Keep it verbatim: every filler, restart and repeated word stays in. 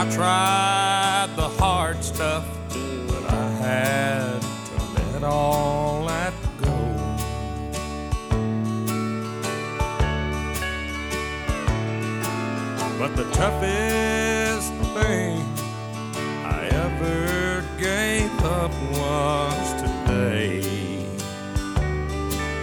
I tried the hard stuff, but I had to let all that go. But the toughest